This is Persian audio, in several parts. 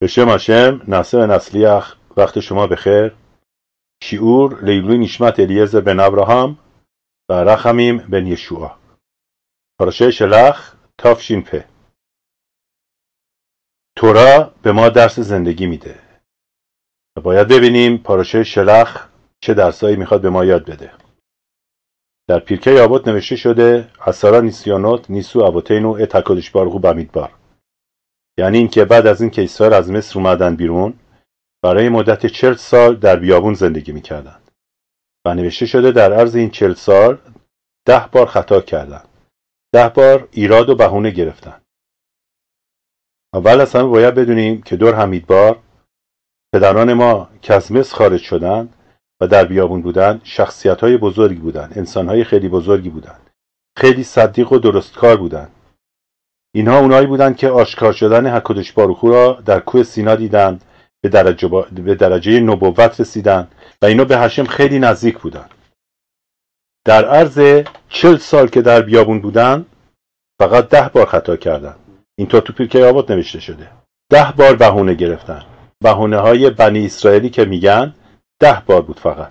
בשם השם ناصر نصلیخ. وقت شما بخیر. שיעור לעילוי נשמת אליעזר בן אברהם و רחמים בן ישוע. פרשת שלח תש"פ. تورا به ما درس زندگی میده و باید ببینیم پاراشای شلح چه درسایی میخواد به ما یاد بده. در پیرکه آبوت نوشته شده عصارا نیسیانوت نیسو ابوتینو ات هکادش بارغو بمیدبار، یعنی این که بعد از این که اسرائیل از مصر اومدن بیرون برای مدت 40 سال در بیابون زندگی میکردن و نوشته شده در عرض این 40 سال 10 بار خطا کردن، 10 بار ایراد و بهونه گرفتن. اول از همه باید بدونیم که دور حمیدبار پدران ما که از مصر خارج شدن و در بیابون بودن شخصیت‌های بزرگی بودن، انسان‌های خیلی بزرگی بودن، خیلی صدیق و درستکار بودن. اینها اونایی بودن که آشکار شدن هکادش باروخو را در کوه سینا دیدند، به درجه نبوت رسیدن و اینا به هشم خیلی نزدیک بودن. در عرض 40 سال که در بیابون بودن فقط 10 بار خطا کردن. اینطور تو پیرکه آبوت نوشته شده. 10 بار بهونه گرفتن. بهونه‌های بنی اسرائیلی که میگن 10 بار بود فقط.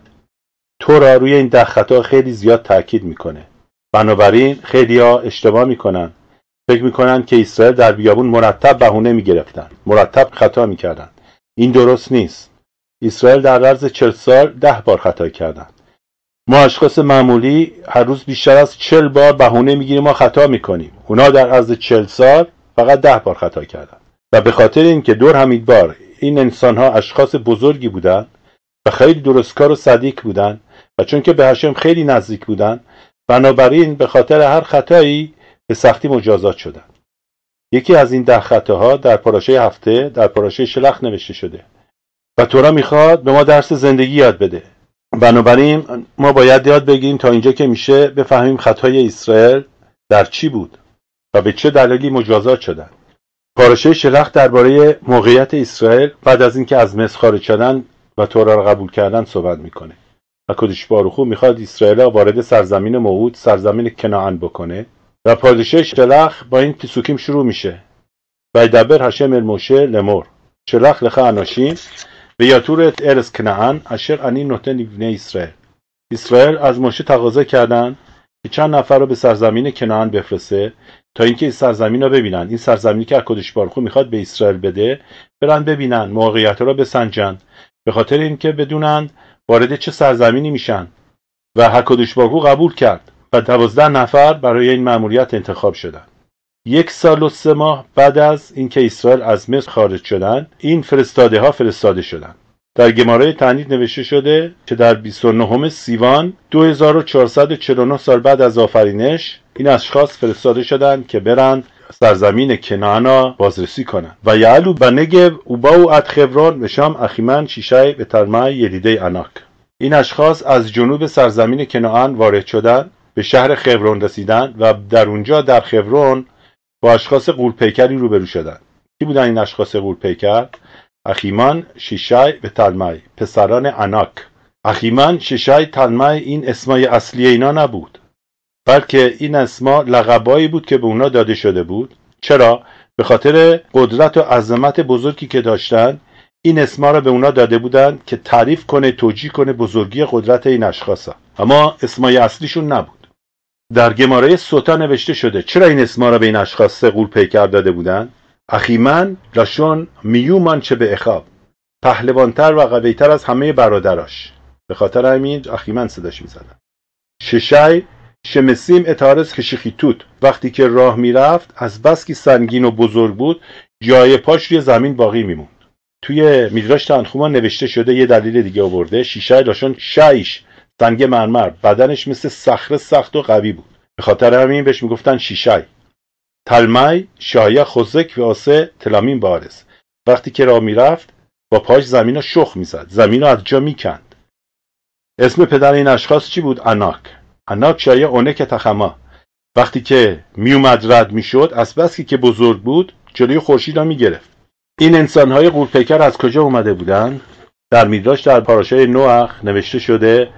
تورا روی این 10 خطا خیلی زیاد تاکید میکنه. بنابراین خیلی‌ها اشتباه میکنن. فکر میکنن که اسرائیل در بیابون مرتب بهونه میگرفتن، مرتب خطا میکردن. این درست نیست. اسرائیل در عرض 40 سال 10 بار خطا کردن. ما اشخاص معمولی هر روز بیشتر از 40 بار بهونه میگیریم، ما خطا میکنیم. اونا در عرض 40 سال فقط 10 بار خطا کردن. و به خاطر اینکه دور حمیدبار این انسان‌ها اشخاص بزرگی بودن و خیلی درستکار و صدیق بودن و چون که به هشم خیلی نزدیک بودن، بنابراین به خاطر هر خطایی به سختی مجازات شدن. یکی از این 10 خطاها در پاراشای هفته در پاراشای شلح نوشته شده و تورا میخواد به ما درس زندگی یاد بده. بنابراین ما باید یاد بگیریم تا اینجا که میشه بفهمیم خطای اسرائیل در چی بود و به چه دلیلی مجازات شدن. پاراشای شلح درباره موقعیت اسرائیل بعد از اینکه از مصر خارج شدن و تورا را قبول کردن صحبت میکنه. هکادش باروخو میخواد اسرائیل وارد سرزمین موعود، سرزمین کنعان بکنه و پاراشای شلح با این پسوکیم شروع میشه. וידבר השם אל משה לאמור שלח לך אנשים ויתורו את ארץ כנען אשר אני נותן לבני ישראל. اسرائیل از موشه تقاضا کردن که چند نفر رو به سرزمین کنعان بفرسته تا اینکه این سرزمین رو ببینن. این سرزمینی که هکادش باروخو میخواد به اسرائیل بده، برن ببینن، موقعیت رو بسنجن، به خاطر اینکه بدونن وارد چه سرزمینی میشن. و هکادش باروخو قبول کرد و 12 نفر برای این مأموریت انتخاب شدن. 1 سال و 3 ماه بعد از اینکه اسرائیل از مصر خارج شدن، این فرستاده شدن. در گمارای تعنید نوشته شده که در 29 سیوان 2449 سال بعد از آفرینش این اشخاص فرستاده شدن که برن سرزمین کنعان را بازرسی کنن. و یعلو بنگب و باو اد خبرون و شام اخیمن شیشای به ترمای یدیده اناک. این اشخاص از جنوب سرزمین کنعان وارد شدن، به شهر خبرون رسیدن و در اونجا در خبرون با اشخاص غول‌پیکری روبرو شدن. کی بودن این اشخاص غول‌پیکر؟ اخیمان، شیشای و تلمای، پسران اناک. اخیمان، شیشای، تلمای این اسمای اصلی اینا نبود، بلکه این اسما لقبایی بود که به اونا داده شده بود. چرا؟ به خاطر قدرت و عظمت بزرگی که داشتن این اسما را به اونا داده بودن که تعریف کنه، توجیه کنه بزرگی قدرت این اشخاصا، اما اسمای اصلیشون نبود. در گمارای سوتا نوشته شده چرا این اسما را به این اشخاص غول‌پیکر داده بودن؟ اخیمن لاشون میومان چه به اخاب، پهلوانتر و قویتر از همه برادراش، به خاطر همین اخیمن صداش میزدن. ششای شمسیم اتارز کشیخیتوت، وقتی که راه میرفت از بس که سنگین و بزرگ بود جای پاش روی زمین باقی میموند. توی میدراش تنخومان نوشته شده یه دلیل دیگه آورده، شیشای لاشون شایش، سنگ مرمر، بدنش مثل صخره سخت و قوی بود، به خاطر همین بهش میگفتن شیشای. تلمای شایه خوزک و آسه تلامین بارز، وقتی که راه میرفت با پاش زمین رو شخ میزد، زمین رو از جا میکند. اسم پدر این اشخاص چی بود؟ اناک. اناک شایه اونک تخما، وقتی که میومد رد میشد از بس که بزرگ بود جلوی خورشید را میگرفت. این انسانهای غول‌پیکر از کجا اومده بودن؟ در میدراش در پاراشای نوح نوشته شده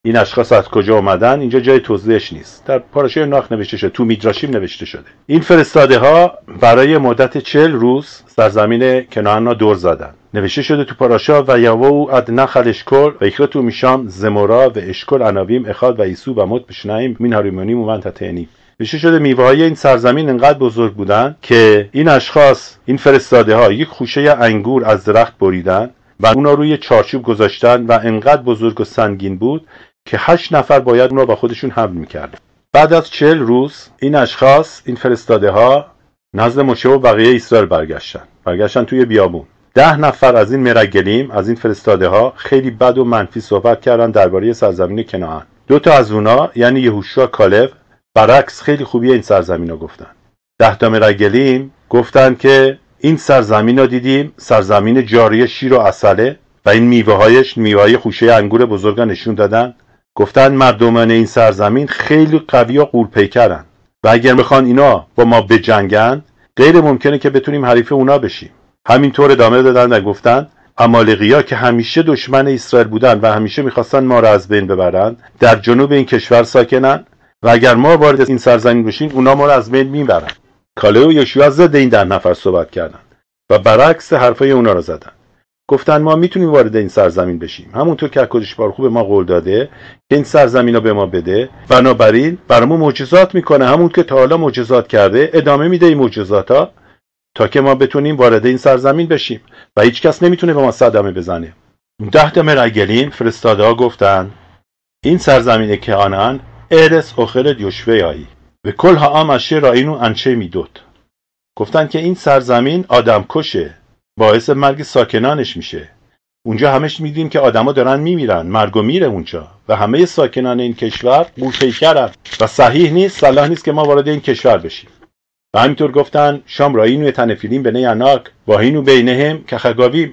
این اشخاص از کجا آمدن اینجا جای توضیحش نیست. در پاراشای ناخ نوشته شده، تو میدراشیم نوشته شده. این فرستاده ها برای مدت 40 روز سرزمین کنعان را دور زدن. نوشته شده تو پاراشا و یوو اد نخل اشکل و اخرتو میشام زمورا و اشکل عناویم اخاد و ایسو و مت بشنایم مین هاریمونیم و من تتعنیم. نوشته شده میوه‌های این سرزمین انقدر بزرگ بودن که این اشخاص، این فرستاده ها، یک خوشه انگور از درخت بریدن و اونا روی چارچوب گذاشتن و انقدر بزرگ و سنگین بود که 8 نفر باید اونا با خودشون حمل میکردن. بعد از 40 روز این اشخاص، این فرستاده ها، نزد موشه و بقیه اسرائیل برگشتن توی بیابون. 10 نفر از این مرگلیم، از این فرستاده ها، خیلی بد و منفی صحبت کردن درباره سرزمین کنعان. 2 تا از اونا، یعنی یهوشوا، کالب، برعکس خیلی خوبی این سرزمین رو گفتن. 10 تا مرگلیم گفتن که این سرزمین رو دیدیم، سرزمین جاری شیر و عسله و این میوه‌های خوشه انگور بزرگ نشون دادن. گفتن مردمان این سرزمین خیلی قوی و غول‌پیکرن و اگر میخوان اینا با ما بجنگن غیر ممکنه که بتونیم حریف اونا بشیم. همینطور ادامه دادن و گفتن عمالقی‌ها که همیشه دشمن اسرائیل بودن و همیشه میخواستن ما را از بین ببرن، در جنوب این کشور ساکنن و اگر ما وارد این سرزمین بشیم اونا ما را از بین میبرن. کالب و یهوشوا ضد این 10 نفر صحبت کردن و برعکس حرفای اونا را زدن. گفتن ما میتونیم وارد این سرزمین بشیم، همونطور که کدش بارخو به ما قول داده که این سرزمین رو به ما بده، بنابراین برامون معجزات میکنه، همون که تا حالا معجزات کرده ادامه میده این معجزاتا تا که ما بتونیم وارد این سرزمین بشیم و هیچ کس نمیتونه به ما صدمه بزنه. 10 تا مرگلیم فرستاده ها گفتن این سرزمین کنعان ارث اخرت یوشوایی و کل ها آم اشی را اینو انچه میدود. گفتن که این سرزمین آدم کشه، باعث مرگ ساکنانش میشه. اونجا همش میدیم که آدما دارن میمیرن، مرگ و میره اونجا و همه ساکنان این کشور غول‌پیکرن و صحیح نیست، صلاح نیست که ما وارد این کشور بشیم. و همینطور گفتن شام رایینو تنفیلیم بنی عناک با هینو بینهم که خگاویم،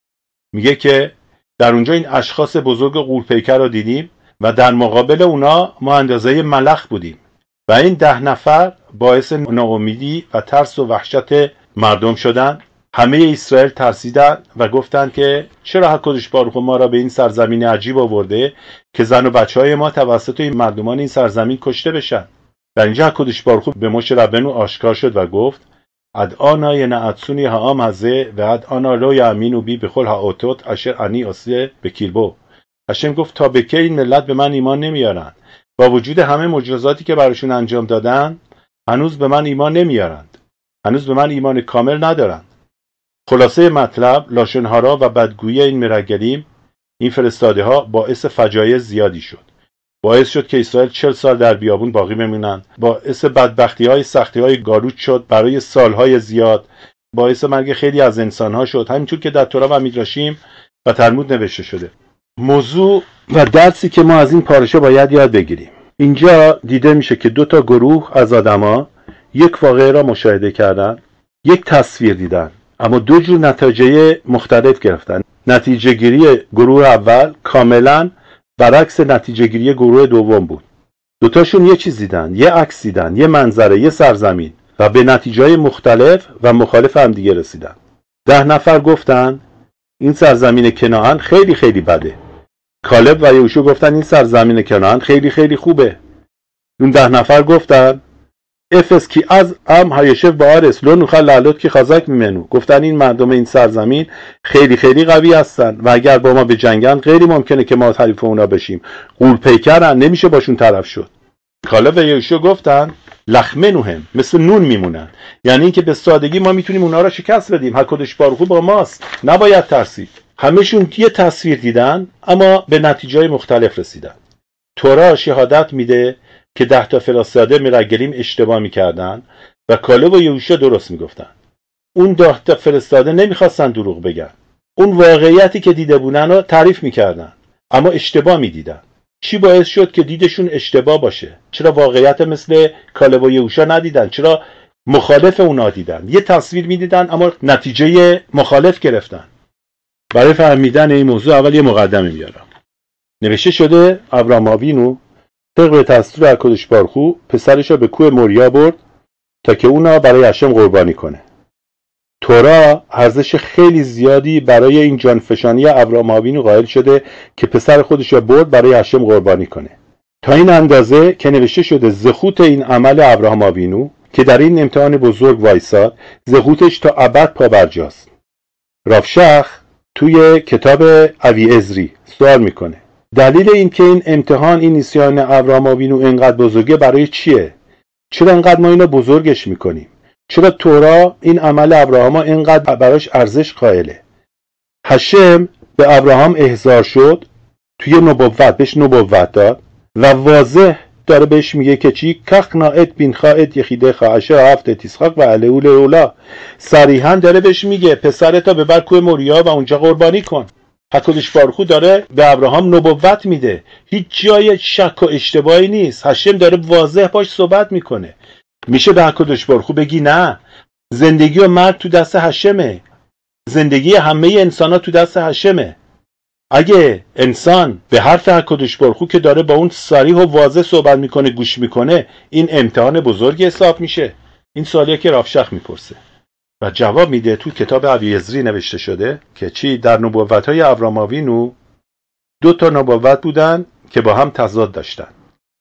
میگه که در اونجا این اشخاص بزرگ غول‌پیکر رو دیدیم و در مقابل اونا ما اندازه ملخ بودیم و این 10 نفر باعث ناامیدی و ترس و وحشت مردم شدن. همه اسرائیل ترسیدن و گفتن که چرا حکدش بارخو ما را به این سرزمین عجیب آورده که زن و بچهای ما توسط این مردمان این سرزمین کشته بشن. در اینجا حکدش بارخو به موشه ربنو آشکار شد و گفت ادعانا ینعتسونی هاام هزه و ادعانا لو یامینو بی بخل هاوتوت اشر انی آسیه بکیربو. هشم گفت تا به کی این ملت به من ایمان نمیارن؟ با وجود همه معجزاتی که براشون انجام دادن هنوز به من ایمان نمیارند، هنوز به من ایمان کامل ندارن. خلاصه مطلب، لاشنهارا و بدگویی این مرگلیم، این فرستاده ها باعث فجایع زیادی شد. باعث شد که اسرائیل 40 سال در بیابون باقی بمونن، باعث بدبختی های سختی های گاروچ شد برای سالهای زیاد، باعث مرگ خیلی از انسان ها شد، همینطور که در تورا و میدراشیم و تلمود نوشته شده. موضوع و درسی که ما از این پارشه باید یاد بگیریم. اینجا دیده میشه که 2 تا گروه از آدما یک واقعه را مشاهده کردن، یک تصویر دیدن، اما 2 جور نتیجه مختلف گرفتن. نتیجه گیری گروه اول کاملا برعکس نتیجه گیری گروه دوم بود. 2 تاشون یه چیز دیدن، یه عکس دیدن، یه منظره، یه سرزمین و به نتیجه‌های مختلف و مخالف هم دیگه رسیدن. 10 نفر گفتن این سرزمین کنعان خیلی خیلی بده. کالب و یهوشوا گفتن این سرزمین کنعان خیلی خیلی خوبه. اون 10 نفر گفتن افس کی از ام هایشف با آرس لو نوخل لالوت کی خازک میمنو. گفتن این مردم این سرزمین خیلی خیلی قوی هستن و اگر با ما به جنگن غیر ممکنه که ما حریف اونا بشیم، غول‌پیکرن، نمیشه باشون طرف شد. کالب و یهوشوا گفتن لخمنوهم، مثل نون میمونن، یعنی اینکه به سادگی ما میتونیم اونا را شکست بدیم، حکدش بارخو با ماست، نباید ترسید. همشون یه تصویر دیدن اما به نتیجه‌های مختلف رسیدن. تورا شهادت میده که 10 تا فرستاده مرگلیم اشتباه میکردن و کالب و یهوشوا درست میگفتن. اون 10 تا فرستاده نمیخواستن دروغ بگن، اون واقعیتی که دیده بودن رو تعریف میکردن اما اشتباه میدیدن. چی باعث شد که دیدشون اشتباه باشه؟ چرا واقعیت مثل کالب و یهوشوا ندیدن؟ چرا مخالف اونا دیدن؟ یه تصویر میدیدن اما نتیجه مخالف گرفتن. برای فهمیدن این موضوع اول یه مقدمه میارم. نوشته شده ابراهیم آوینو طبق دستور حکدش بارخو پسرش رو به کوه موریا برد تا که اونا برای هشم قربانی کنه. تورا ارزش خیلی زیادی برای این جانفشانی ابراهام آوینو قائل شده که پسر خودش را برد برای هشم قربانی کنه، تا این اندازه که نوشته شده زخوت این عمل ابراهام آوینو که در این امتحان بزرگ وایساد، زخوتش تا ابد پابرجاست. رافشخ توی کتاب اویعزری سوال میکنه دلیل این که این امتحان، این نسیان ابراهام آوینو اینقدر بزرگه برای چیه؟ چرا اینقدر ما اینو بزرگش میکنیم؟ چرا تورا این عمل ابراهام اینقدر براش ارزش قائله؟ هشم به ابراهام احضار شد توی نبوت، بهش نبوت داد و واضح داره بهش میگه که چی؟ کخنا ات بینخا ات یخیده خواهشه هفت اتیسخاق و علیول اولا. صریحا داره بهش میگه پسرتا ببر کوه موریا و اونجا قربانی کن. حکدش بارخو داره به ابراهام نبوت میده، هیچ جای شک و اشتباهی نیست. هشم داره واضح باش صحبت میکنه. میشه به حکدش بارخو بگی نه، زندگی و مرگ تو دست هشمه، زندگی همه انسان ها تو دست هشمه. اگه انسان به حرف حکدش بارخو که داره با اون صریح و واضح صحبت میکنه گوش میکنه، این امتحان بزرگی حساب میشه. این سوالیه که رافشخ میپرسه و جواب میده. تو کتاب اویعزری نوشته شده که چی؟ در نبوت‌های ابراهام آوینو 2 نبوت بودن که با هم تضاد داشتن.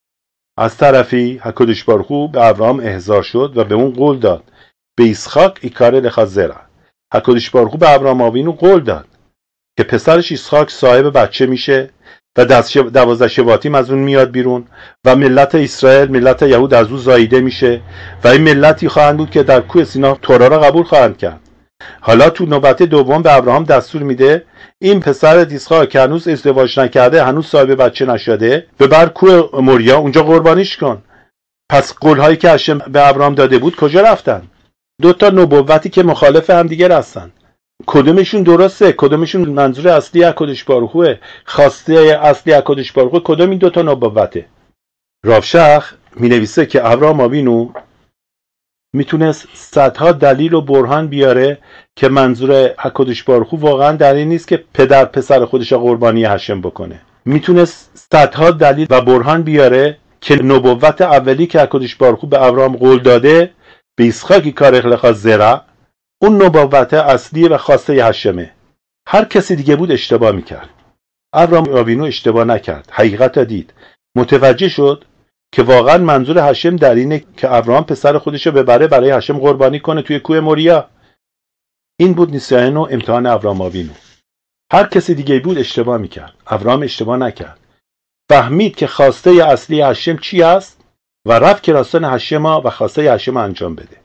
از طرفی حکدش بارخو به ابراهام احضار شد و به اون قول داد به اسحاق ایکاره لخازرا. حکدش بارخو به ابراهام آوینو قول داد که پسرش اسحاق صاحب بچه میشه و 12 شباطیم از اون میاد بیرون و ملت اسرائیل، ملت یهود از اون زاییده میشه و این ملتی خواهند بود که در کوه سینا تورا را قبول خواهند کرد. حالا تو نوبت دوم به ابراهام دستور میده این پسر اسحاق که هنوز ازدواج نکرده، هنوز صاحب بچه نشده، ببر کوه موریا اونجا قربانیش کن. پس قولهایی که هشم به ابراهام داده بود کجا رفتن؟ 2 نبوتی که مخالف هم دیگه هستن. کدومشون درسته؟ کدومشون منظور اصلی حکدش بارخوه؟ خواسته اصلی حکدش بارخوه کدوم این 2 نبوته؟ رافشخ می نویسه که ابراهام آوینو میتونست صدها دلیل و برهان بیاره که منظور حکدش بارخو واقعا در این نیست که پدر پسر خودش قربانی هشم بکنه. میتونست صدها دلیل و برهان بیاره که نبوت اولی که حکدش بارخو به ابراهام قول داده به اسحاق کار اخلاق زرع، اون نبوت اصلی و خواسته هشمه. هر کسی دیگه بود اشتباه میکرد. ابراهام آوینو اشتباه نکرد، حقیقت دید، متوجه شد که واقعا منظور هشم در اینه که ابراهام پسر خودشو ببره برای هشم قربانی کنه توی کوه موریا. این بود نسیان و امتحان ابراهام آوینو. هر کسی دیگه بود اشتباه میکرد، ابراهام اشتباه نکرد. فهمید که خواسته اصلی هشم چی است و رفت که راستان هشم و خواسته هشم انجام بده.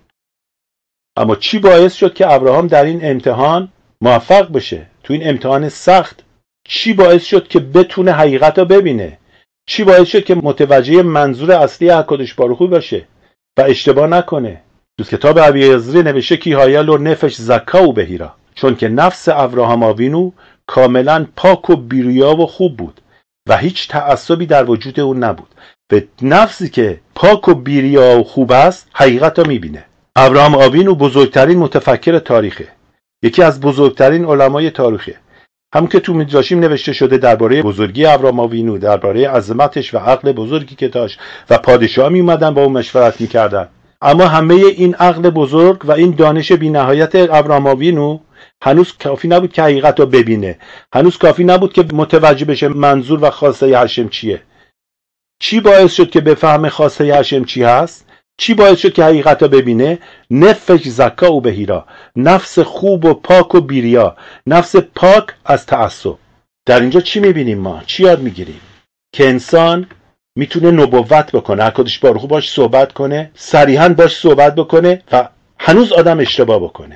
اما چی باعث شد که ابراهام در این امتحان موفق بشه؟ تو این امتحان سخت چی باعث شد که بتونه حقیقت رو ببینه؟ چی باعث شد که متوجه منظور اصلی حکدش بارخو باشه و اشتباه نکنه؟ تو کتاب اویعزری نوشته کی هایل و نفش زکاو بهیرا، چون که نفس ابراهام آوینو کاملا پاک و بیریا و خوب بود و هیچ تعصبی در وجود اون نبود. به نفسی که پاک و بیریا و خوب است حقیقت رو میبینه. ابراهام آوینو بزرگترین متفکر تاریخه، یکی از بزرگترین علمای تاریخه. هم که تو میدراشیم نوشته شده درباره بزرگی ابراهام آوینو، درباره عظمتش و عقل بزرگی که داشت و پادشاه می اومدن با اون مشورت میکردن. اما همه این عقل بزرگ و این دانش بی‌نهایت ابراهام آوینو هنوز کافی نبود که حقیقت رو ببینه، هنوز کافی نبود که متوجه بشه منظور و خواسته هشم چیه. چی باعث شد که بفهمه خواسته هشم چی هست؟ چی باعث شد که حقیقت رو ببینه؟ نفش زکا و بهیرا، نفس خوب و پاک و بیریا، نفس پاک از تعصب. در اینجا چی میبینیم ما؟ چی یاد میگیریم؟ که انسان میتونه نبوت بکنه، حکدش بارخو باش صحبت کنه، صریحاً باش صحبت بکنه و هنوز آدم اشتباه بکنه.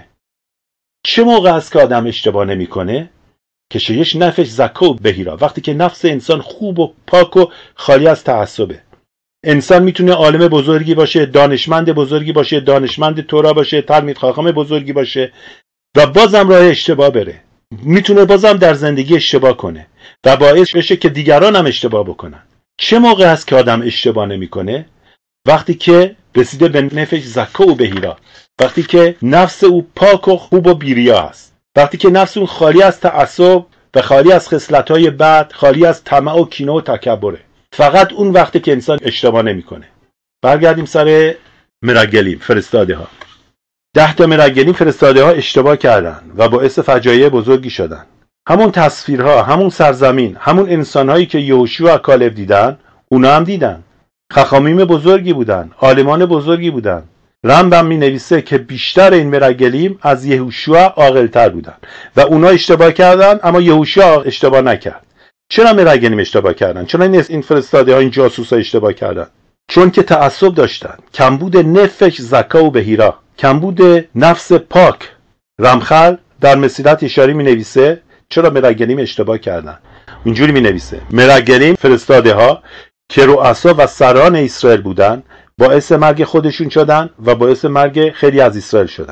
چه موقع است که آدم اشتباه نمیکنه؟ که شیش نفش زکا و بهیرا، وقتی که نفس انسان خوب و پاک و خالی از تعصبه. انسان میتونه عالم بزرگی باشه، دانشمند بزرگی باشه، دانشمند تورا باشه، تلمید خاخام بزرگی باشه و بازم راه اشتباه بره. میتونه بازم در زندگی اشتباه کنه و باعث بشه که دیگران هم اشتباه بکنن. چه موقع هست که آدم اشتباه نمیکنه؟ وقتی که رسیده به نفش زکا و بهیرا، وقتی که نفس او پاک و خوب و بیریا است، وقتی که نفس اون خالی از تعصب و خالی از خصلت‌های بد، خالی از طمع و کینه و تکبره. فقط اون وقتی که انسان اشتباه نمیکنه. برگردیم سر مرگلیم، فرستاده ها. 10 تا مرگلین فرستاده ها اشتباه کردن و باعث فجایع بزرگی شدن. همون تصویرها، همون سرزمین، همون انسانهایی که یهوشوا و کالب دیدن، اونا هم دیدن. خخامیم بزرگی بودن، عالمان بزرگی بودن. رمبم می نویسه که بیشتر این مرگلیم از یهوشوا عاقل‌تر بودن و اونا اشتباه کردن، اما یهوشوا اشتباه نکرد. چرا مرگلیم اشتباه کردن؟ چرا این فرستاده ها، این جاسوس ها اشتباه کردن؟ چون که تعصب داشتن. کمبود نفش زکا و بهیرا، کمبود نفس پاک. رمخل در مسیرت اشاری می نویسه چرا مرگلیم اشتباه کردن. اینجوری می نویسه: مرگلیم فرستاده ها که رؤسا و سران اسرائیل بودن باعث مرگ خودشون شدن و باعث مرگ خیلی از اسرائیل شدن.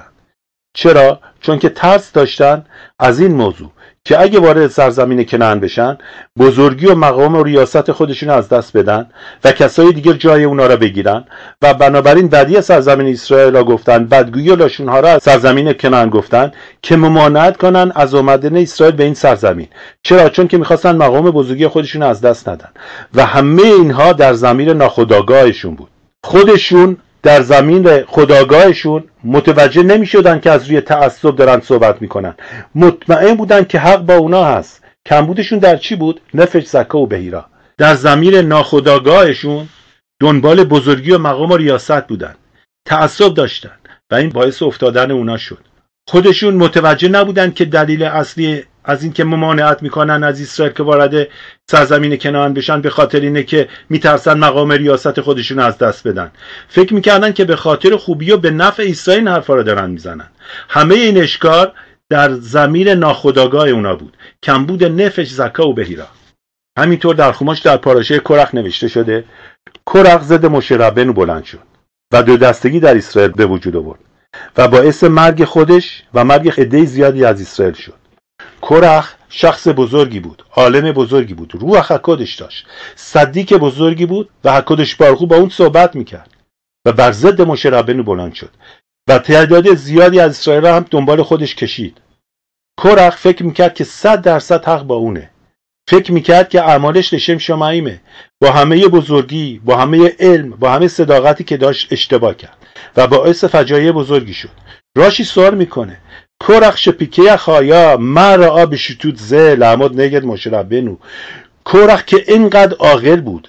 چرا؟ چون که ترس داشتن از این موضوع که اگه وارد سرزمین کنعان بشن، بزرگی و مقام و ریاست خودشون از دست بدن و کسای دیگر جای اونا را بگیرن و بنابراین بدی سرزمین اسرائیل را گفتن، بدگویی و لاشونها را از سرزمین کنعان گفتن که ممانعت کنن از آمدن اسرائیل به این سرزمین. چرا؟ چون که میخواستن مقام بزرگی خودشون از دست ندن و همه اینها در ضمیر ناخودآگاهشون بود. خودشون در زمین خودآگاهشون متوجه نمی شدن که از روی تعصب دارن صحبت میکنن. مطمئن بودن که حق با اونا هست. کمبودشون در چی بود؟ نفش زکا و بهیرا. در زمین ناخودآگاهشون دنبال بزرگی و مقام و ریاست بودن. تعصب داشتن و این باعث افتادن اونا شد. خودشون متوجه نبودن که دلیل اصلی از این که ممانعت میکنن از اسرائیل که وارد سرزمین کنعان بشن به خاطر اینه که میترسن مقام ریاست خودشون از دست بدن. فکر میکردن که به خاطر خوبی و به نفع اسرائیل این حرفا رو دارن میزنن. همه این اشکار در ضمیر ناخودآگاه اونا بود. کمبود نفش زکا و بهیرا. همینطور در خماش در پاراشای کورخ نوشته شده: کورخ ضد موشه ربنو بلند شد و دو دستگی در اسرائیل به وجود آورد و باعث مرگ خودش و مرگ عده زیادی از اسرائیل شد. کورخ شخص بزرگی بود، عالم بزرگی بود، روح حکادش داشت، صدیق بزرگی بود و حکادش بارخو با اون صحبت میکرد و بر ضد موشه ربنو بلند شد و تعداد زیادی از اسرائیل هم دنبال خودش کشید. کورخ فکر میکرد که 100% حق با اونه. فکر میکرد که اعمالش لشم شمعیمه. با همه بزرگی، با همه علم، با همه صداقتی که داشت اشتباه کرد و باعث فجایع بزرگی شد. راشی سوال میکنه: کورخ شپیکه خایا مرعا به شتوت زه لعماد نگد موشه ربنو. کورخ که اینقدر عاقل بود،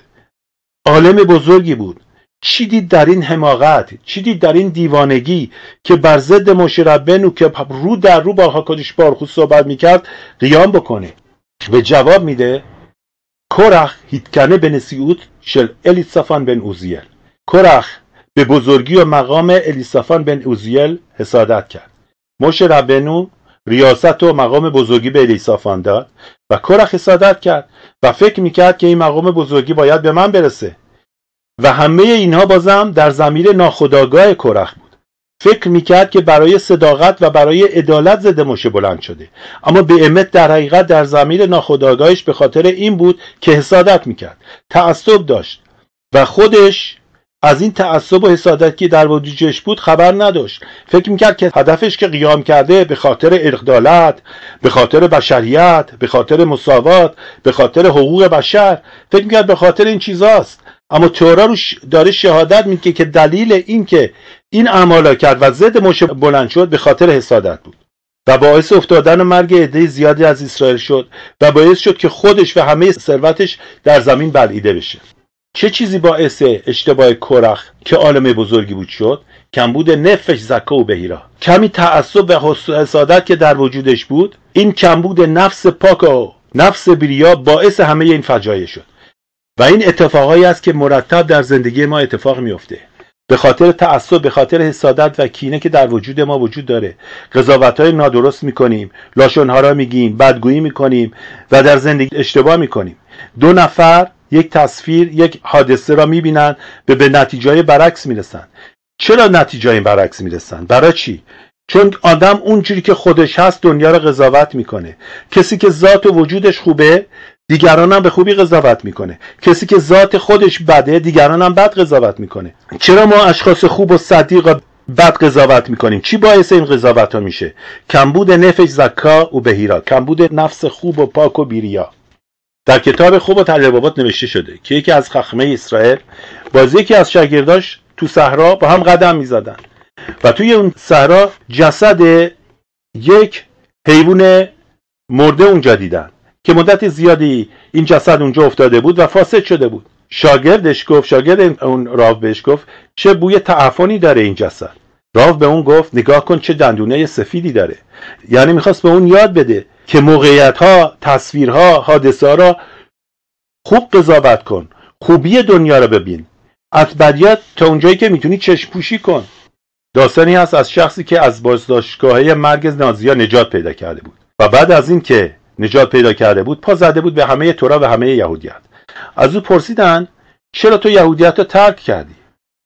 عالم بزرگی بود، چی دید در این حماقت، چی دید در این دیوانگی که بر ضد موشه ربنو که رو در رو با حکادش بارخو صحبت میکرد قیام بکنه؟ و جواب میده: کورخ هیتکنه به نسیوت شل الیصافان بن اوزیل. کورخ به بزرگی و مقام الیصافان بن اوزیل حسادت کرد. موشه ربنو ریاست و مقام بزرگی به الیصافان داد و کورخ حسادت کرد و فکر میکرد که این مقام بزرگی باید به من برسه و همه اینها بازم در ضمیر ناخودآگاه کورخ بود. فکر میکرد که برای صداقت و برای عدالت ضد موشه بلند شده، اما به امت در حقیقت در ضمیر ناخودآگاهش به خاطر این بود که حسادت میکرد، تعصب داشت و خودش از این تعصب و حسادت که در وجودش بود خبر نداشت. فکر میکرد که هدفش که قیام کرده به خاطر عدالت، به خاطر بشریت، به خاطر مساوات، به خاطر حقوق بشر، فکر میکرد به خاطر این چیزاست. اما تورا رو داره شهادت میگه که دلیل این که این اعمالا کرد و ضد موشه بلند شد به خاطر حسادت بود و باعث افتادن و مرگ عده زیادی از اسرائیل شد و باعث شد که خودش و همه ثروتش در زمین بلعیده بشه. چه چیزی باعث اشتباه کورخ که عالم بزرگی بود شد؟ کمبود نفش زکا و بهیرا. کمی تعصب و حسادت که در وجودش بود، این کمبود نفس پاک و نفس بریا باعث همه این فجایع شد. و این اتفاقایی است که مرتب در زندگی ما اتفاق میفته. به خاطر تعصب، به خاطر حسادت و کینه که در وجود ما وجود داره، قضاوت‌های نادرست میکنیم، لاشن‌ها را میگیم، بدگویی میکنیم و در زندگی اشتباه میکنیم. دو نفر یک تصویر، یک حادثه را میبینن به نتیجه برعکس میرسن. چرا نتیجه برعکس میرسن؟ برای چی؟ چون آدم اونجوری که خودش هست دنیا را قضاوت میکنه. کسی که ذات و وجودش خوبه دیگران هم به خوبی قضاوت میکنه. کسی که ذات خودش بده دیگران هم بد قضاوت میکنه. چرا ما اشخاص خوب و صدیق بد قضاوت میکنیم؟ چی باعث این قضاوت ها میشه؟ کمبود نفش زکا و بهیرا، کمبود نفس خوب و پاک و بیریا. در کتاب خوب و تجربات نوشته شده که یکی از خخمه اسرائیل با یکی از شاگرداش تو صحرا با هم قدم میزدن و توی اون صحرا جسد یک حیوان مرده اونجا دیدن که مدت زیادی این جسد اونجا افتاده بود و فاسد شده بود. شاگرد اون راو بهش گفت چه بوی تعفنی داره این جسد. راو به اون گفت نگاه کن چه دندونه سفیدی داره. یعنی میخواست به اون یاد بده که موقعیت‌ها، تصویرها، حادثه‌ها را خوب قضاوت کن، خوبی دنیا رو ببین، از بدیات تا اونجایی که میتونی چشم پوشی کن. داستانی هست از شخصی که از بازداشتگاه مرگ نازی‌ها نجات پیدا کرده بود و بعد از این که نجات پیدا کرده بود پا زده بود به همه تورا و همه یهودیت. از او پرسیدن چرا تو یهودیت رو ترک کردی؟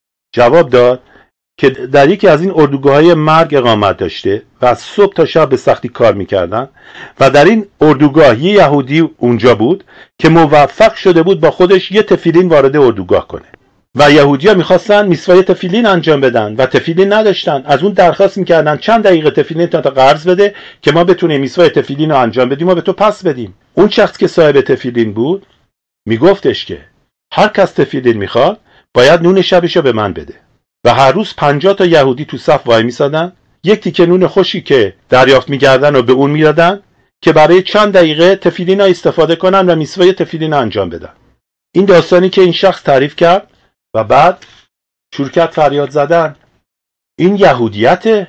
جواب داد که در یکی از این اردوگاه‌های مرگ اقامت داشته و از صبح تا شب به سختی کار میکردن و در این اردوگاه یه یهودی اونجا بود که موفق شده بود با خودش یه تفیلین وارد اردوگاه کنه و یهودی‌ها میخواستن میسوای تفیلین انجام بدن و تفیلین نداشتن. از اون درخواست میکردن چند دقیقه تفیلین تا قرض بده که ما بتونیم میسوای تفیلین رو انجام بدیم و به تو پس بدیم. اون شخص که صاحب تفیلین بود میگفتش که هر کس تفیلین میخواد باید نون شبشو به من بده و هر روز 50 تا یهودی تو صف وای میسادن، یک تیکه نون خوشی که دریافت میکردن و به اون میدادن که برای چند دقیقه تفیلین استفاده کنن و میسوای تفیلین انجام بدن. این داستانی که این شخص تعریف کرد و بعد شروع کرد فریاد زدن این یهودیته،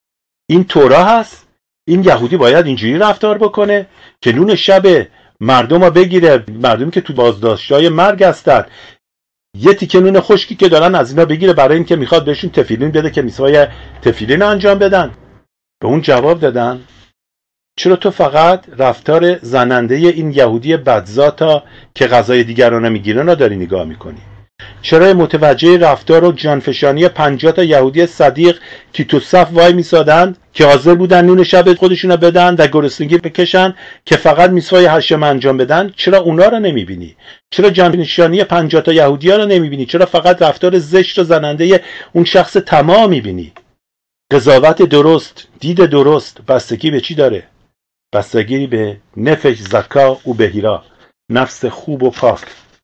این تورا هست، این یهودی باید اینجوری رفتار بکنه که نون شب مردم رو بگیره، مردمی که تو بازداشت‌های مرگ هستن یه تیکه نون خشکی که دارن از اینا بگیره برای اینکه میخواد بهشون تفیلین بده که میسوای تفیلین انجام بدن. به اون جواب دادن چرا تو فقط رفتار زننده این یهودی بدذاتا که غذای دیگران رو میگیرن رو داری نگاه میکنی؟ چرا متوجه رفتار و جانفشانی 50 تا یهودی صدیق که تو صف وای میسادن که حاضر بودن نون شب خودشون رو بدن و گرسنگی بکشن که فقط میسوای هشم انجام بدن، چرا اونا رو نمیبینی؟ چرا جانفشانی 50 تا یهودی ها رو نمیبینی؟ چرا فقط رفتار زشت و زننده اون شخص طماع میبینی؟ قضاوت درست، دید درست بستگی به چی داره؟ بستگی به نفش زکا و بهیرا، نفس خوب و پاک.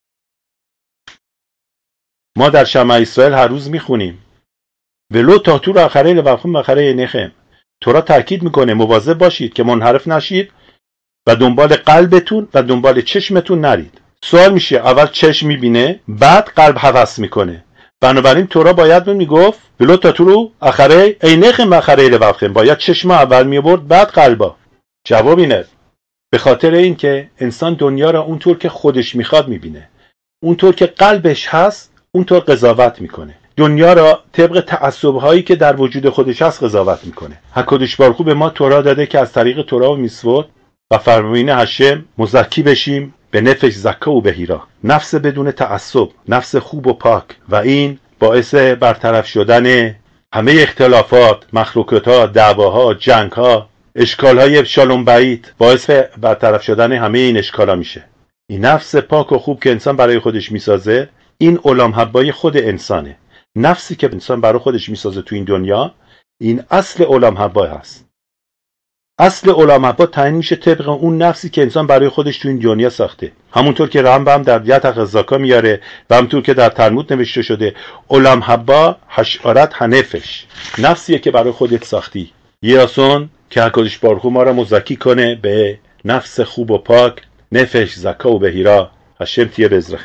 ما در شمع اسرائیل هر روز میخونیم ولو تاتو رو آخره لبخم آخره نخم. تورا تاکید میکنه مواظب باشید که منحرف نشید و دنبال قلبتون و دنبال چشمتون نرید. سوال میشه اول چشم میبینه بعد قلب هوس میکنه. بنابراین تورا باید میگفت ولو تاتو رو آخره نخم آخره لبخم، باید چشم اول میبرد بعد قلبا. جواب اینه به خاطر اینکه انسان دنیا را اونطور که خودش میخواد میبینه، اونطور که قلبش هست اونطور قضاوت میکنه. دنیا را طبق تعصب‌هایی که در وجود خودش هست قضاوت میکنه. حکدش بارخو به ما تورا داده که از طریق تورا و میسوت و فرمایین هشم مزکی بشیم به نفش زکا و بهیرا، نفس بدون تعصب، نفس خوب و پاک، و این باعث برطرف شدن همه اختلافات، مخلوقات‌ها، دعواها، جنگ‌ها، اشکال‌های شالوم بعید، باعث برطرف شدن همه این اشکالا میشه. این نفس پاک و خوب که انسان برای خودش میسازه، این علام حبای خود انسانه. نفسی که انسان برای خودش میسازه تو این دنیا، این اصل علام حبا هست. اصل علام حبا تعیین میشه طبق اون نفسی که انسان برای خودش تو این دنیا ساخته. همونطور که رمبم در یتق زاکا میاره و همونطور که در تلمود نوشته شده علام حبا حشارت هنفش، نفسیه که برای خودت ساختی. یاسون که حکدش بارخو ما را مزکی کنه به نفس خوب و پاک، نفش زکا و بهیرا. هشم تیه بزرخ.